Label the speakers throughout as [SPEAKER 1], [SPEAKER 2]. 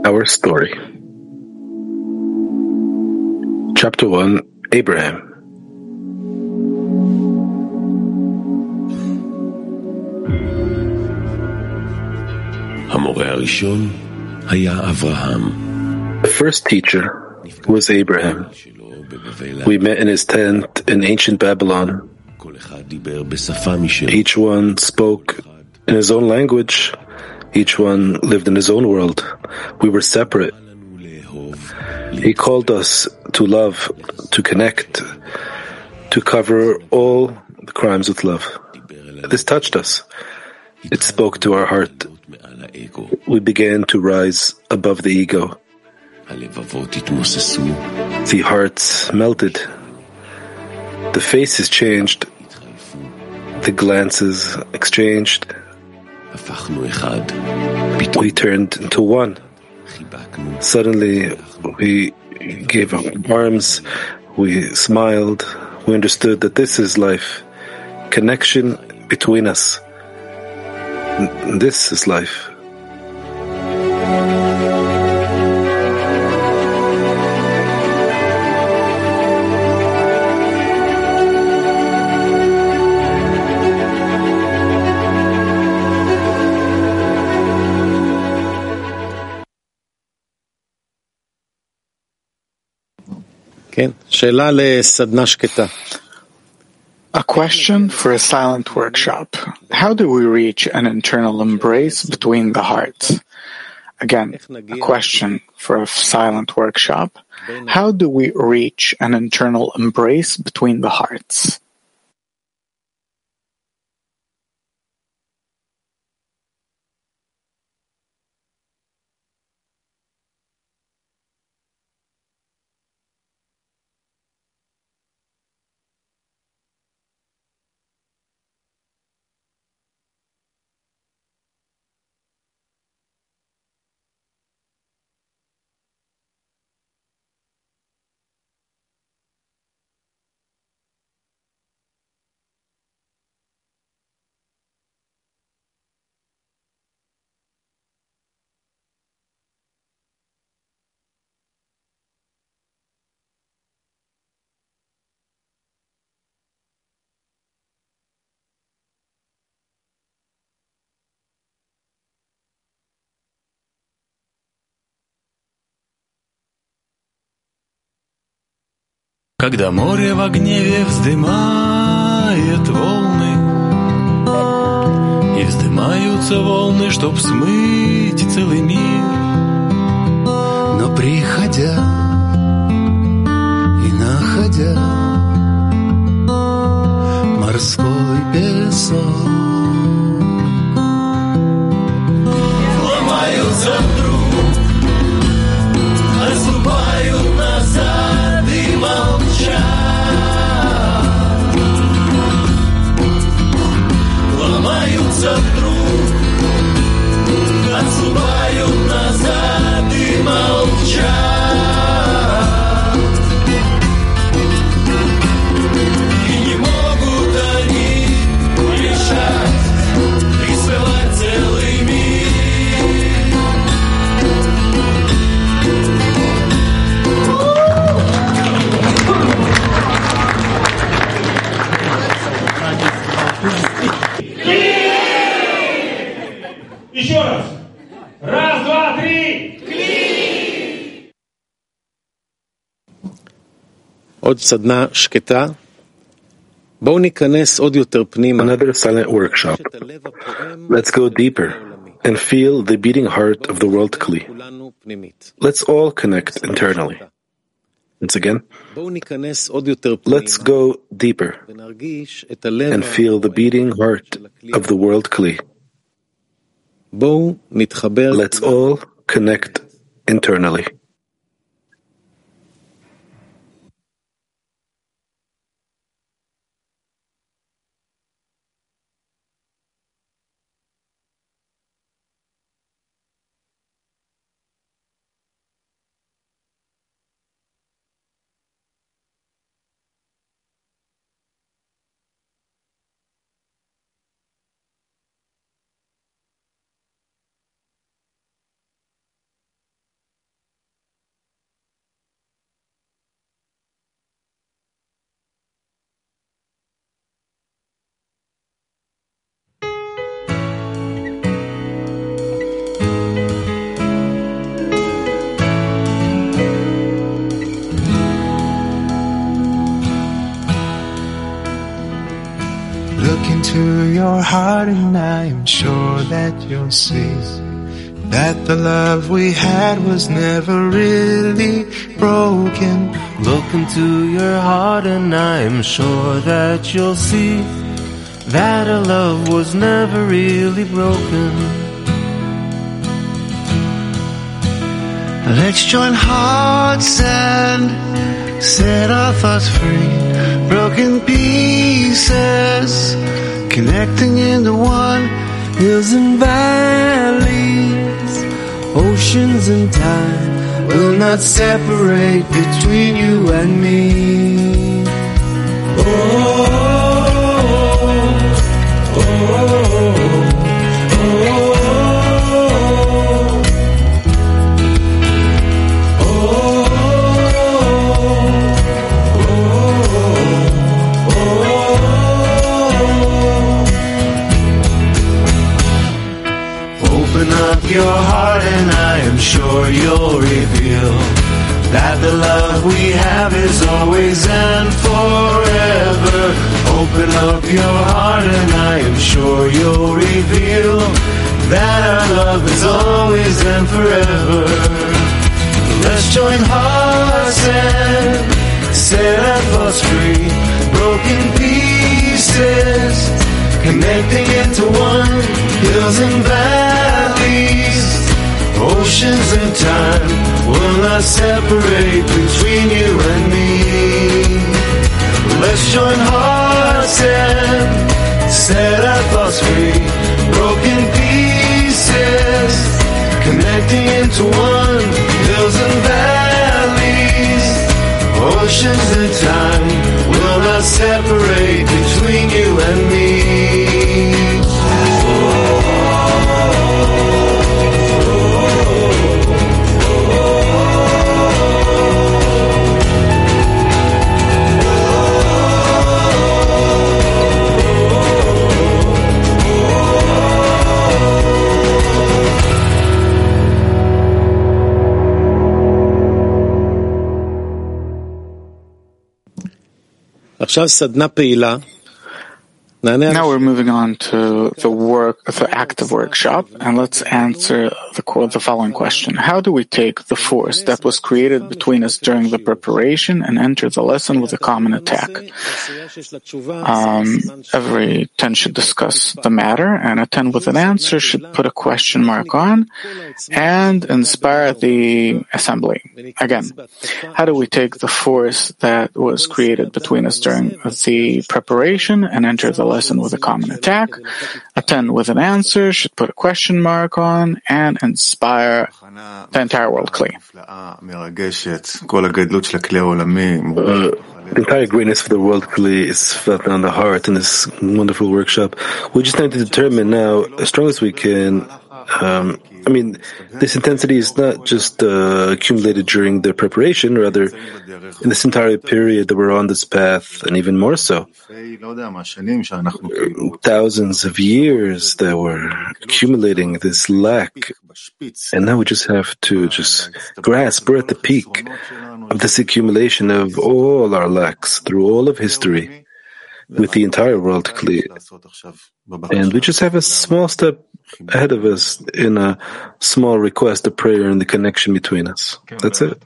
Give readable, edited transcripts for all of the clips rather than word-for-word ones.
[SPEAKER 1] Our story. Chapter 1, Abraham. The first teacher was Abraham. We met in his tent in ancient Babylon. Each one spoke in his own language. Each one lived in his own world. We were separate. He called us to love, to connect, to cover all the crimes with love. This touched us. It spoke to our heart. We began to rise above the ego. The hearts melted. The faces changed. The glances exchanged. We turned into one. Suddenly, we gave our arms, we smiled, we understood that this is life. Connection between us. This is life.
[SPEAKER 2] A question for a silent workshop. How do we reach an internal embrace between the hearts? Again, a question for a silent workshop. How do we reach an internal embrace between the hearts?
[SPEAKER 3] Когда море в гневе вздымает волны, и вздымаются волны, чтоб смыть целый мир.
[SPEAKER 4] Но приходя и находя морской песок,
[SPEAKER 3] ломаются вдруг, отступают назад и молчат. Ломаются вдруг, отступают назад и молчат. И не могут они решать и свелать целый мир.
[SPEAKER 5] Еще раз. Раз, два, три. Кли!
[SPEAKER 6] עוד סדנה שקטה. בואו ניכנס עוד יותר פנימה.
[SPEAKER 1] Another silent workshop. Let's go deeper and feel the beating heart of the world Kli. Let's all connect internally. Once again, let's go deeper and feel the beating heart of the world Kli. Let's all connect internally.
[SPEAKER 3] into your heart and I am sure that you'll see that the love we had was never really broken. Look into your heart and I am sure that you'll see that our love was never really broken.
[SPEAKER 4] Let's join hearts and set our thoughts free. Broken pieces connecting into one.
[SPEAKER 3] Hills and valleys, oceans and time will not separate between you and me. Your heart and I am sure you'll reveal that the love we have is always and forever. Open up your heart and I am sure you'll reveal that our love is always and forever. Let's join hearts and set our thoughts free. Broken pieces connecting into one. Hills and valleys, oceans and time will not separate between you and me. Let's join hearts and set our thoughts free. Broken pieces connecting into one. Hills and valleys, oceans and time will not separate between you and me.
[SPEAKER 2] Now we're moving on to the active workshop, and let's answer the following question. How do we take the force that was created between us during the preparation and enter the lesson with a common attack? Every 10 should discuss the matter, and a 10 with an answer should put a question mark on and inspire the assembly. Again, how do we take the force that was created between us during the preparation and enter the lesson with a common attack? A 10 with an answer should put a question mark on and inspire the entire world Kli.
[SPEAKER 1] The entire greatness of the world Kli is felt on the heart in this wonderful workshop. We just need to determine now, as strong as we can, this intensity is not just accumulated during the preparation, rather in this entire period that we're on this path, and even more so. Thousands of years that we're accumulating this lack, and now we just have to just grasp. We're at the peak of this accumulation of all our lacks through all of history with the entire world Kli. And we just have a small step ahead of us in a small request, a prayer, and the connection between us. That's it.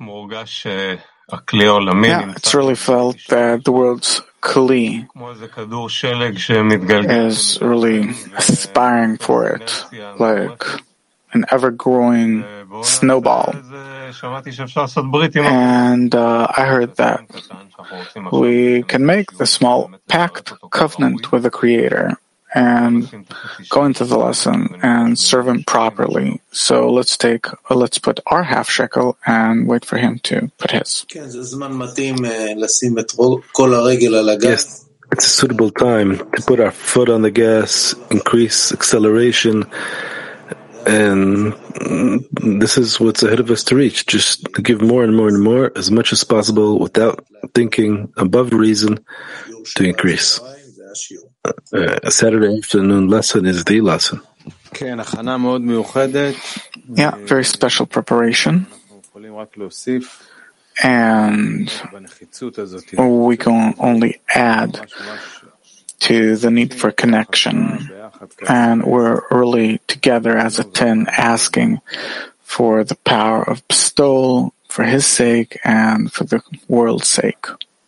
[SPEAKER 2] Yeah, it's really felt that the world's Kli is really aspiring for it, like an ever-growing snowball. And I heard that we can make the small pact covenant with the Creator and go into the lesson and serve Him properly. So let's put our half shekel and wait for Him to put His.
[SPEAKER 1] Yes, it's a suitable time to put our foot on the gas, increase acceleration, and this is what's ahead of us to reach, just to give more and more and more, as much as possible, without thinking, above reason, to increase. A Saturday afternoon lesson is the lesson.
[SPEAKER 2] Yeah, very special preparation. And we can only add to the need for connection. And we're really together as a 10 asking for the power of bestowal for his sake and for the world's sake.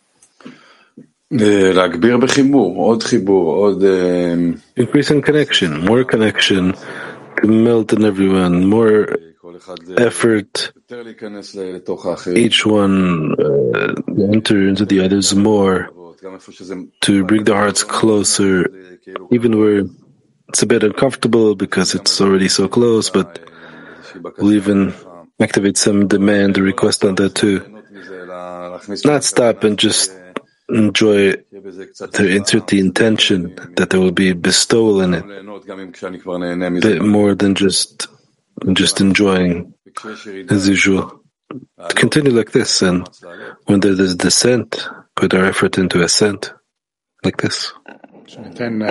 [SPEAKER 1] Increasing connection, more connection to melt in everyone, more effort, each one enter into the others more, to bring the hearts closer, even where it's a bit uncomfortable because it's already so close, but we'll even activate some demand or request on that too. Not stop and just enjoy it, to insert the intention that there will be bestowal in it, a bit more than just enjoying as usual. To continue like this, and when there is descent, put our effort into ascent, like this.
[SPEAKER 2] We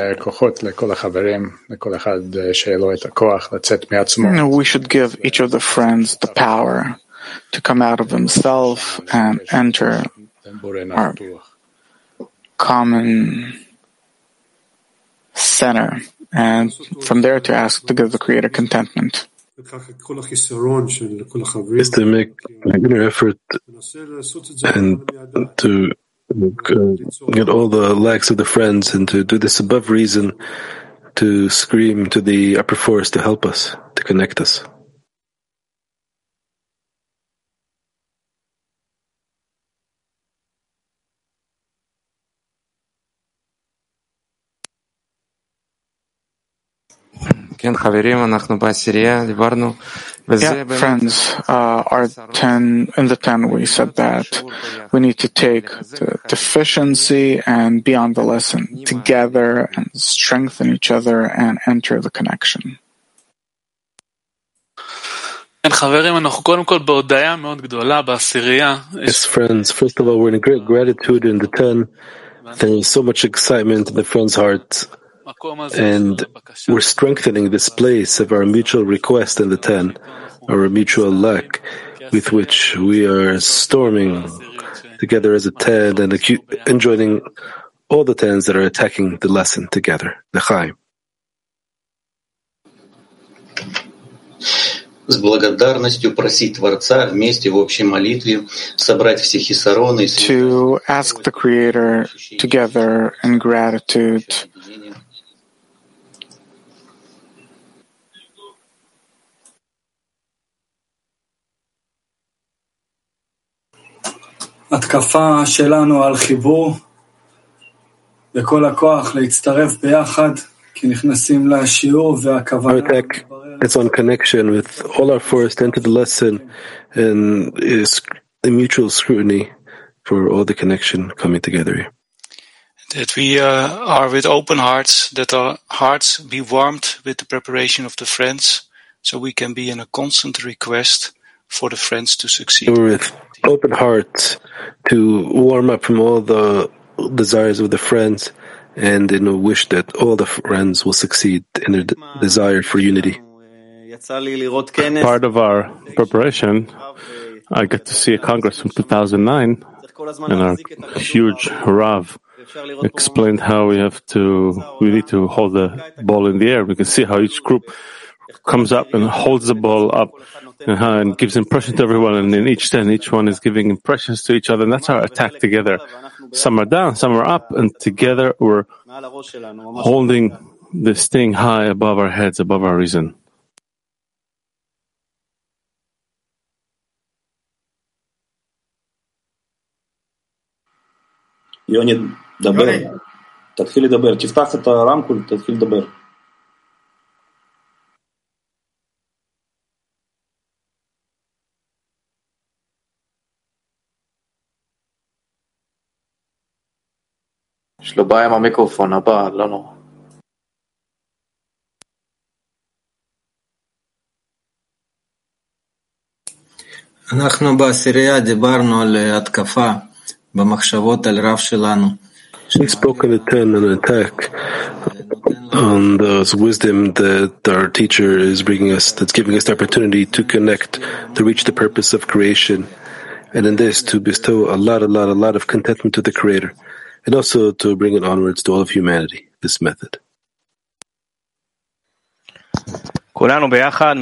[SPEAKER 2] should give each of the friends the power to come out of himself and enter our common center, and from there to ask to give the Creator contentment.
[SPEAKER 1] Is to make inner effort and to get all the lacks of the friends and to do this above reason, to scream to the upper force to help us, to connect us.
[SPEAKER 2] Yeah, friends, our 10, in the 10 we said that we need to take the deficiency and be on the lesson together and strengthen each other and enter the connection.
[SPEAKER 1] As friends, first of all, we're in great gratitude in the 10. There is so much excitement in the friends' hearts. And we're strengthening this place of our mutual request in the 10, our mutual lack, with which we are storming together as a 10 and enjoining all the 10s that are attacking the lesson together, the Chaim.
[SPEAKER 7] С благодарностью просить Творца вместе в общей молитве собрать все хисароны.
[SPEAKER 2] To ask the Creator together in gratitude.
[SPEAKER 8] התקפה שלנו על חיבור בכל הכוח להצטרף ביחד כי נכנסים לשיעור והכוונה
[SPEAKER 1] It's on connection with all our force to enter the lesson and is a mutual scrutiny for all the connection coming together here.
[SPEAKER 9] That we are with open hearts, that our hearts be warmed with the preparation of the friends, so we can be in a constant request for the friends to succeed.
[SPEAKER 1] With open hearts to warm up from all the desires of the friends and in a wish that all the friends will succeed in their desire for unity.
[SPEAKER 10] Part of our preparation, I got to see a congress from 2009, and our huge Rav explained how we need to hold the ball in the air. We can see how each group comes up and holds the ball up and gives impression to everyone, and in each 10, each one is giving impressions to each other, and that's our attack together. Some are down, some are up, and together we're holding this thing high above our heads, above our reason.
[SPEAKER 11] יוני, דבר. תתחיל לדבר. תפתח את הרמקול, תתחיל לדבר.
[SPEAKER 12] יש לו בעיה עם המיקרופון הבא, לא נורא.
[SPEAKER 7] אנחנו בעשירייה דיברנו על התקפה במחשבות על רב שלנו.
[SPEAKER 1] We spoke on the 10 an attack on the wisdom that our teacher is bringing us, that's giving us the opportunity to connect, to reach the purpose of creation, and in this to bestow a lot of contentment to the Creator. and also to bring it onwards to all of humanity, this method.
[SPEAKER 10] All of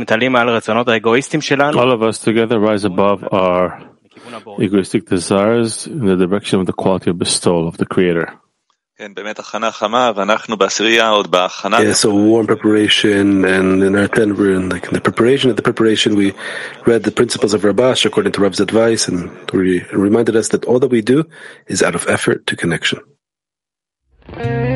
[SPEAKER 10] us together rise above our egoistic desires in the direction of the quality of bestowal of the Creator.
[SPEAKER 1] So warm preparation, and in our 10 we're in the preparation of the preparation. We read the principles of Rabash according to Rav's advice, and he reminded us that all that we do is out of effort to connection.